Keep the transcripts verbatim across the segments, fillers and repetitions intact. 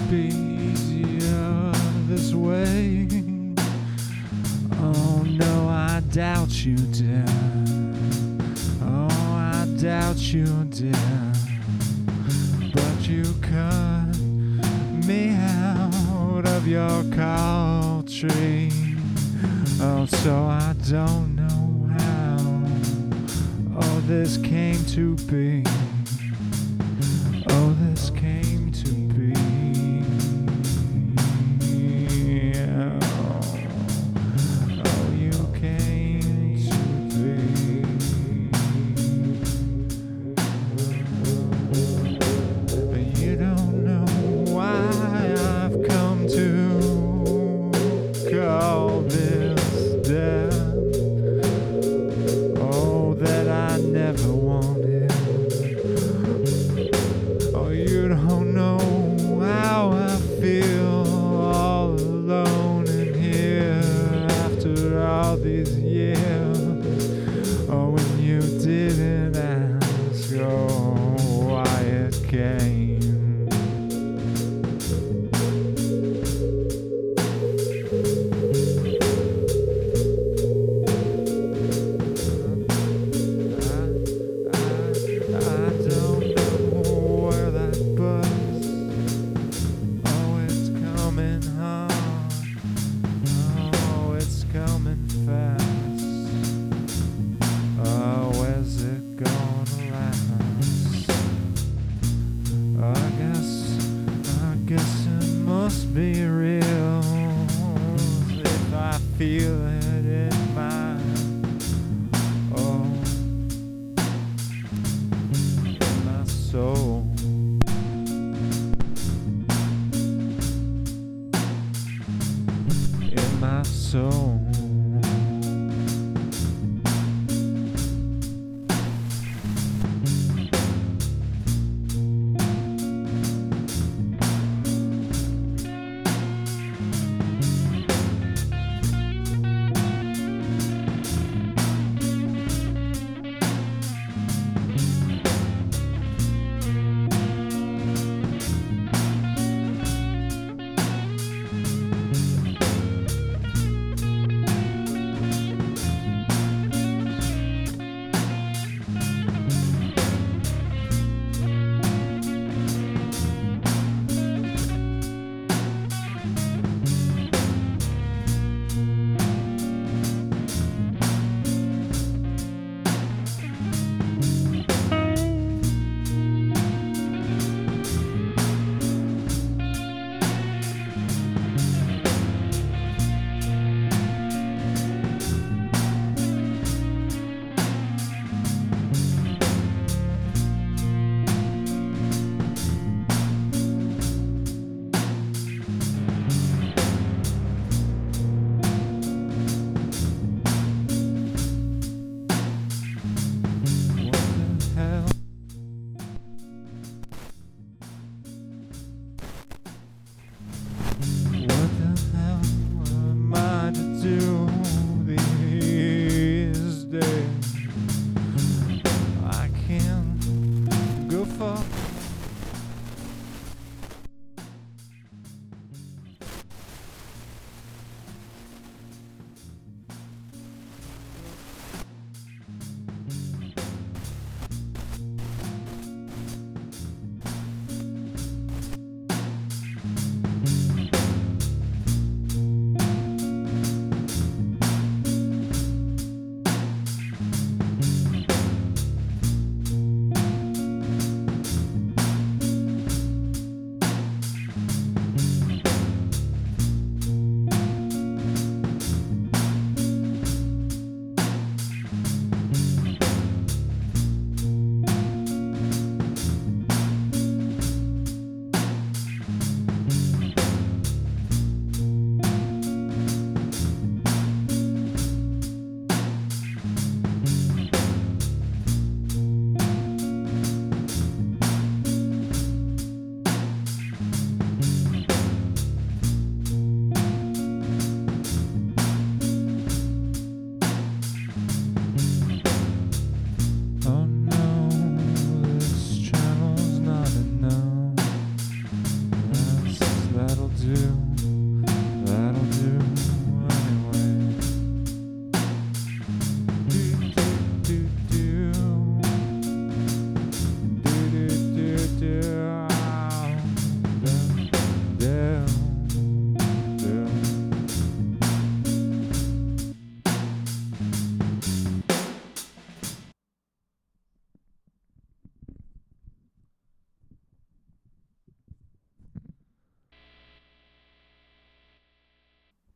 be easier this way. Oh no, I doubt you, dear. Oh, I doubt you, dear. But you cut me out of your cold tree. Oh, so I don't know how all this came to be. Oh, this came to be. Oh, oh, you came to be. But you don't know why I've come to call this death. Oh, that I never wanted.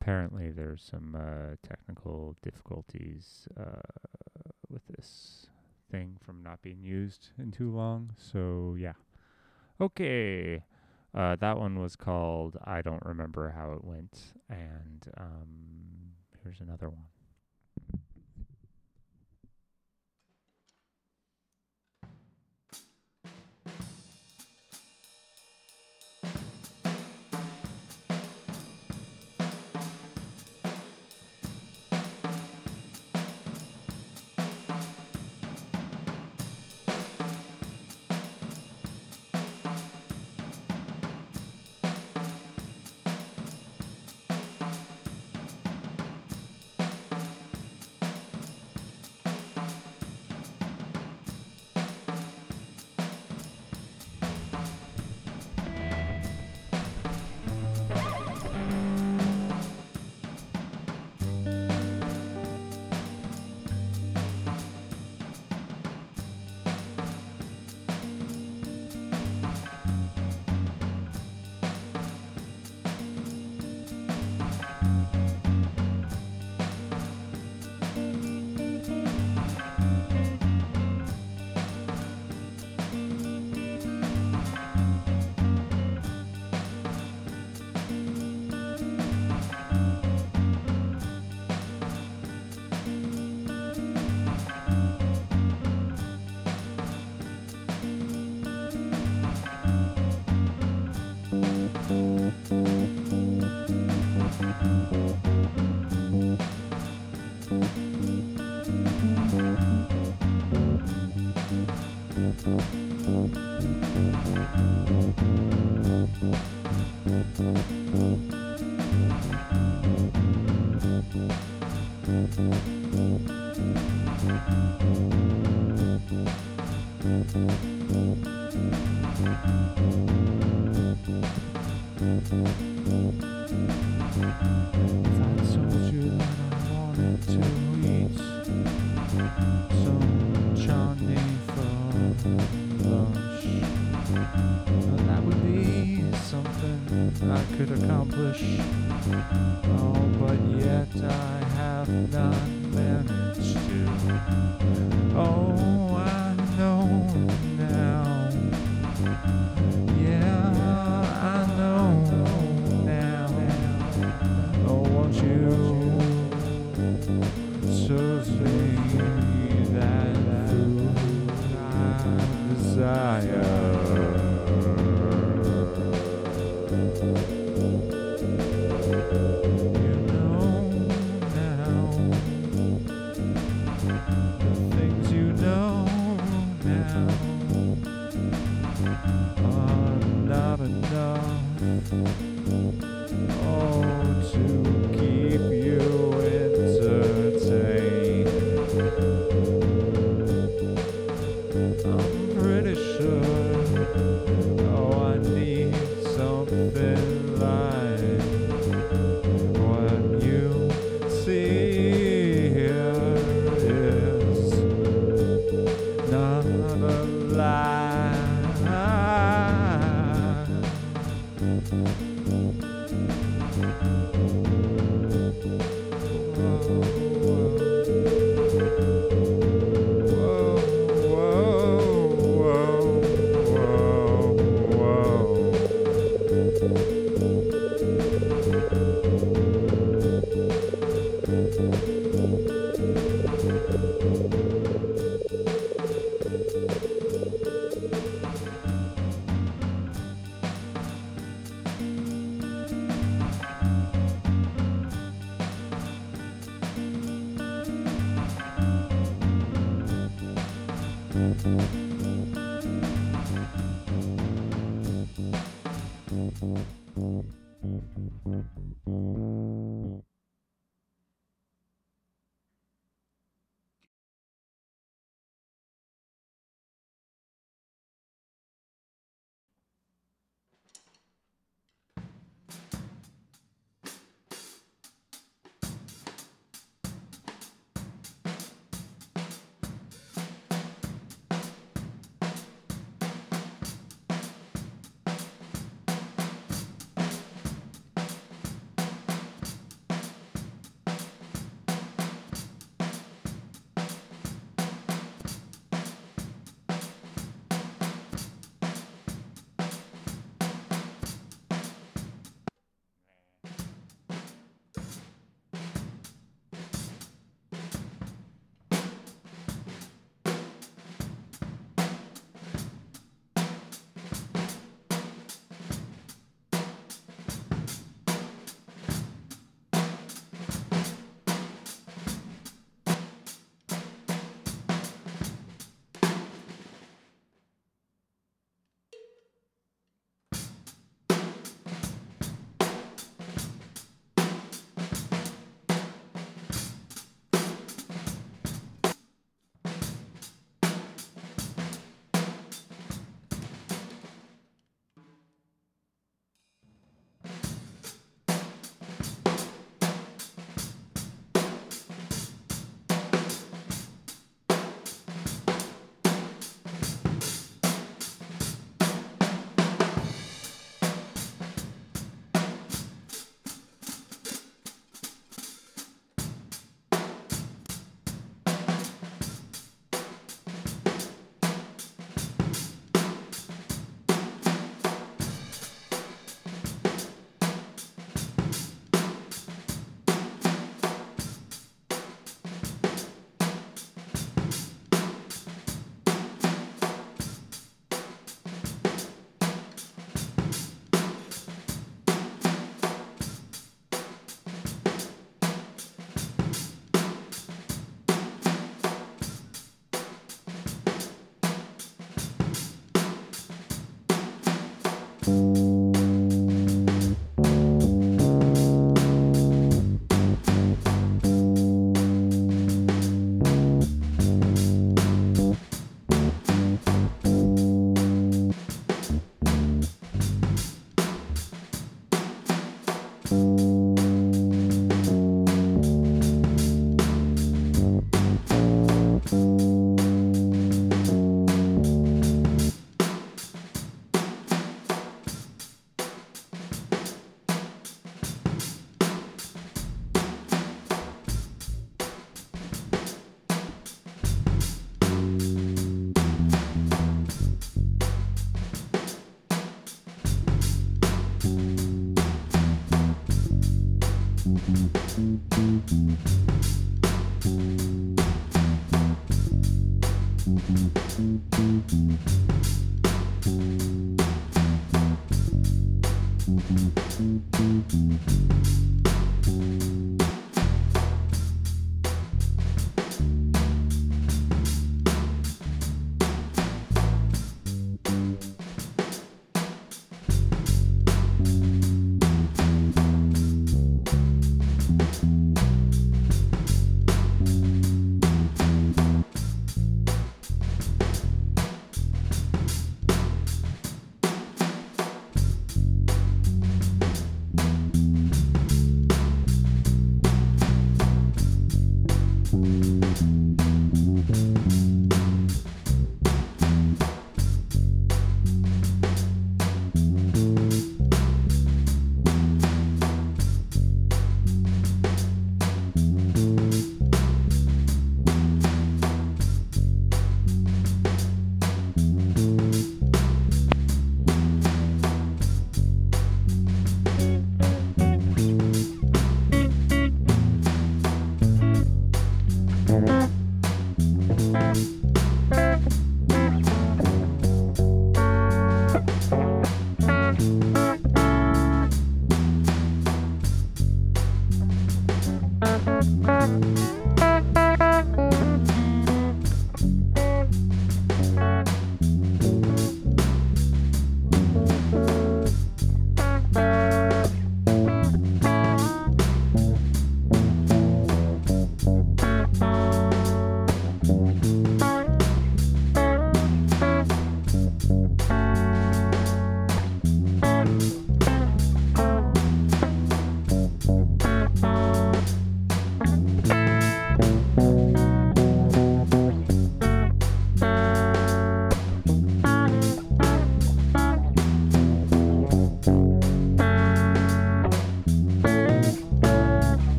apparently there's some uh, technical difficulties uh, with this thing from not being used in too long. So yeah. Okay. Uh, that one was called I Don't Remember How It Went. And um, here's another one.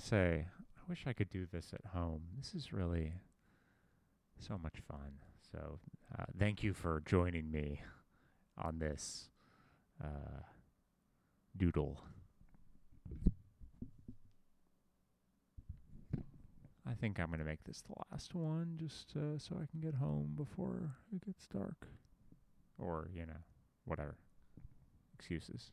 say, I wish I could do this at home. This is really so much fun. So uh, thank you for joining me on this uh, doodle. I think I'm going to make this the last one just uh, so I can get home before it gets dark. Or, you know, whatever. Excuses.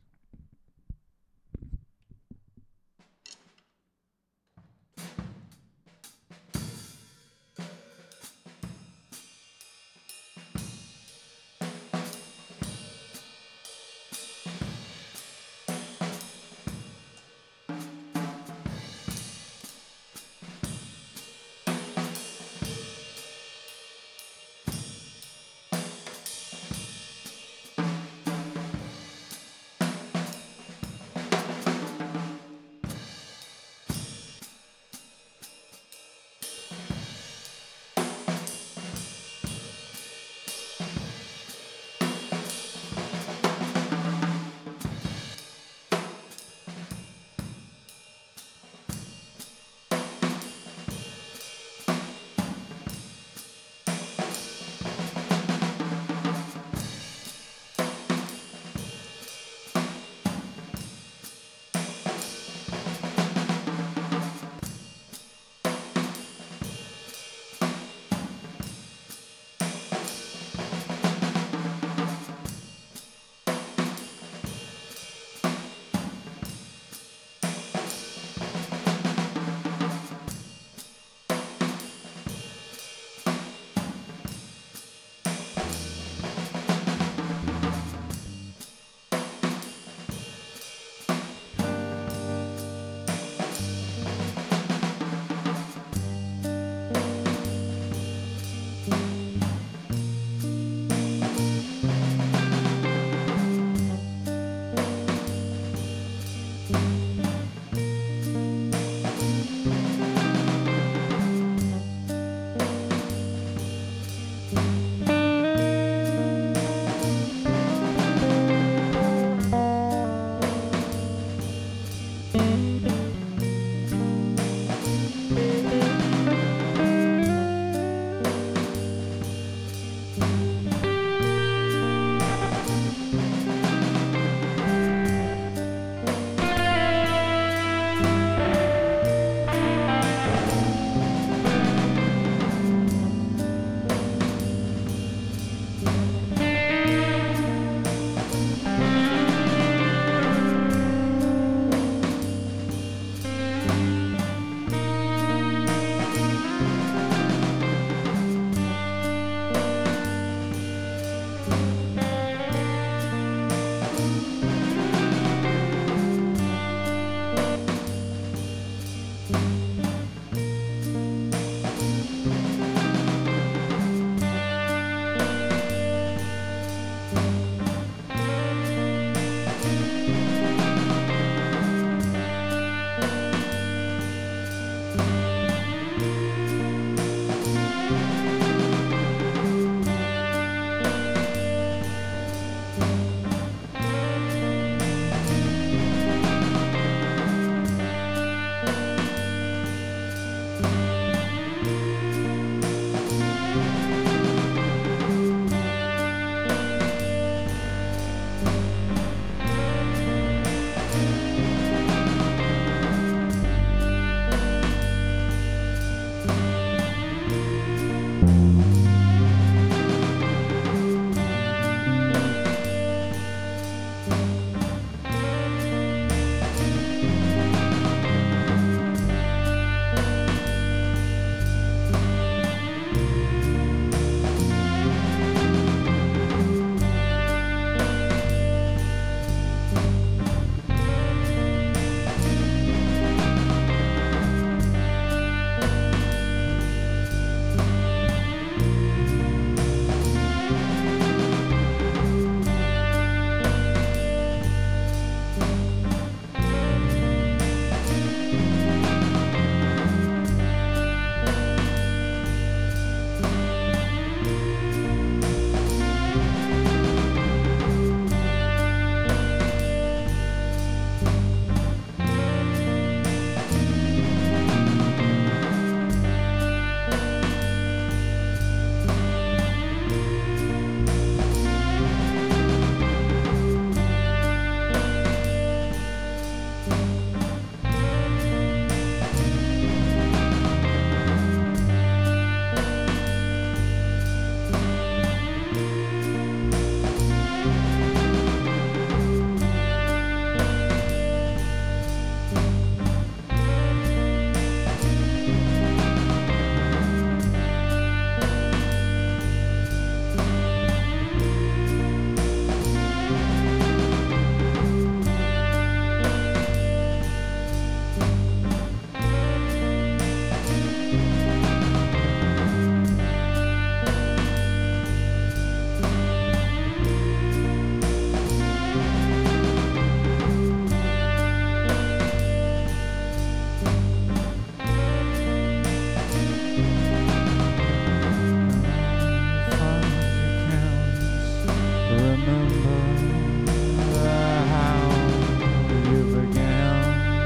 remember how you began,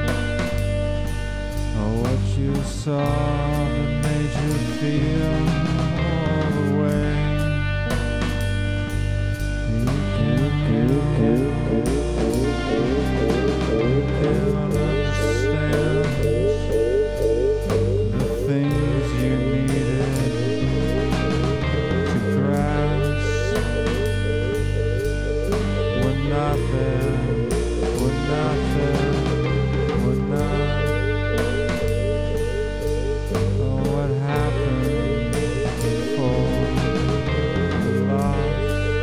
or what you saw that made you feel all the way. You can't, you can't, you can't understand the things you needed to grasp were not there, were not there, were not. Oh, what happened before the loss?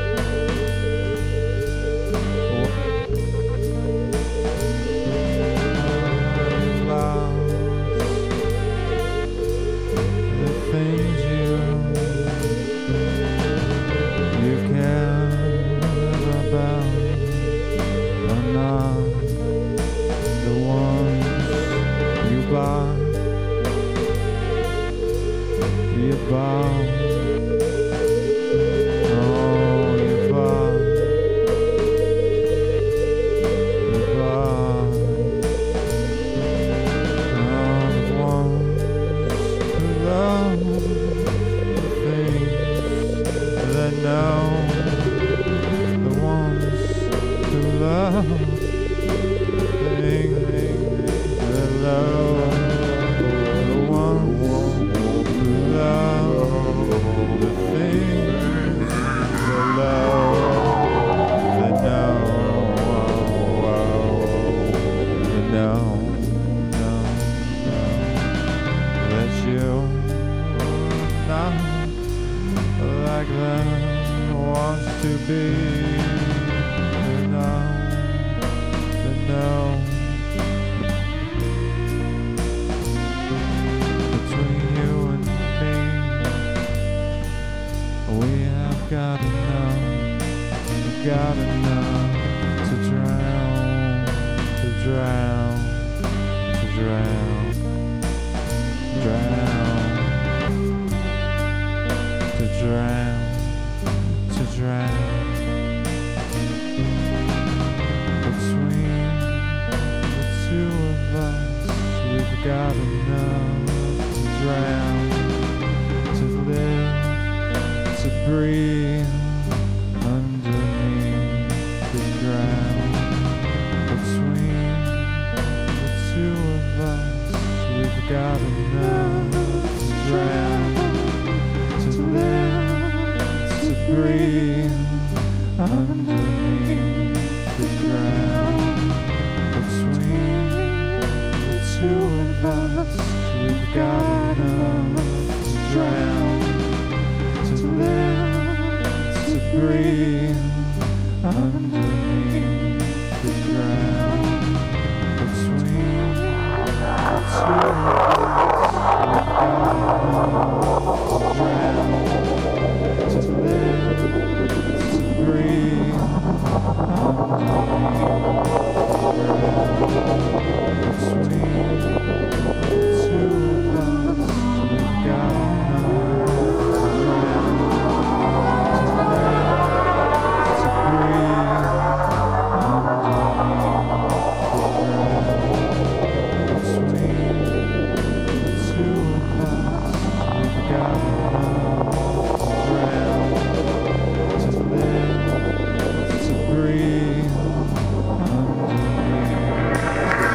What lost? The things you you care about are not the ones you bought. You bought. Oh, you bought. You bought. All the ones who love the things that know. The ones who love the things that love. The ones who love the things that love. That know, that know, know, know that you not like them wants to be. That know, that know. Between you and me, we have got enough, we got enough to drown, to drown, to drown, drown, to drown, to drown. Between the two of us, we've got enough to drown, to live, to breathe underneath the ground. Between the two of us, we've got enough to drown, to live, to breathe underneath the ground. Between the two of us, we've got enough to drown, to live, to breathe underneath the ground. Between the two of us, we've got enough to drown, to live, to breathe underneath the ground. Between the two of us, we've got enough to drown, to live, to breathe underneath the ground. Between the two of us, we've got enough to drown, to live, to breathe underneath the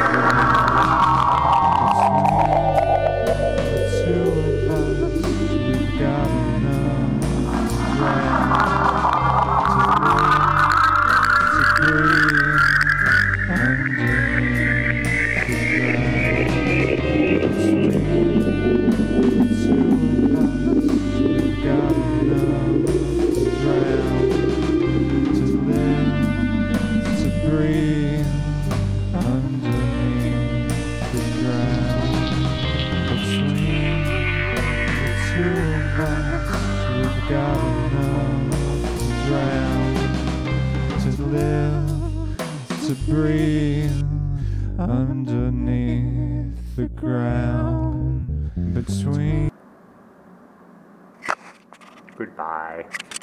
to breathe underneath the ground between. Goodbye.